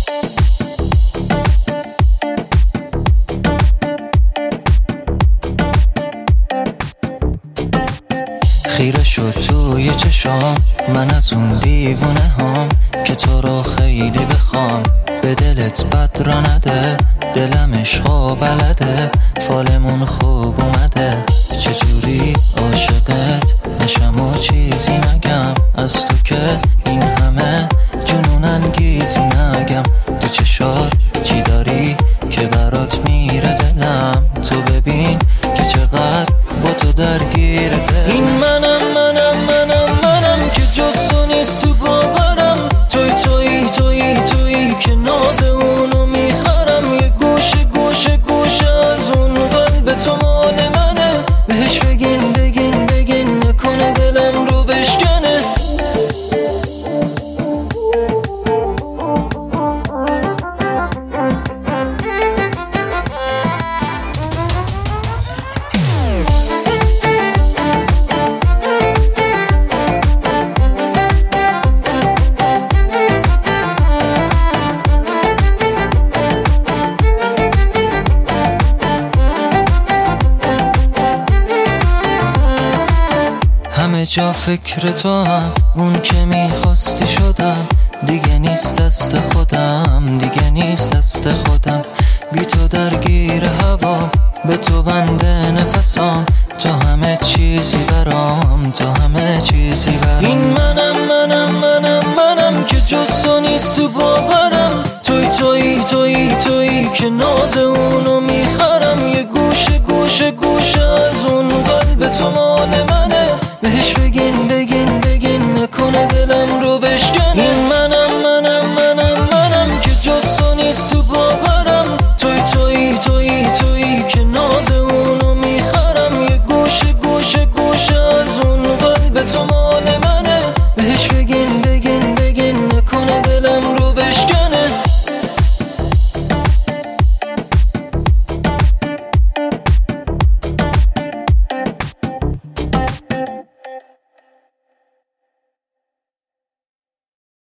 خیره شد توی چشام من از اون دیوونه هام که تو رو خیلی بخوام، به دلت بد را نده، دلم عشقا بلده، فالمون خوب اومده، چجوری عاشقت نشم و چیزی نگم، از تو که این همه جنون انگیزی نگم، تو چشات چی داری که برات میره دلم، تو ببین که چقدر با تو درگیر دل. این منم که جز تو نیست تو باورم، تویی که ناز اونو میخرم، یه گوشه از اون قلب تو مال منه، بهش بگین نکنه دلم رو بشکنه. همه جا فکر تو هم، اون که میخواستی شدم، دیگه نیست دست خودم، بی تو درگیر هوا، به تو بنده نفسام، تو همه چیزی برام. این منم که جز تو نیست تو باورم، تویی که ناز اون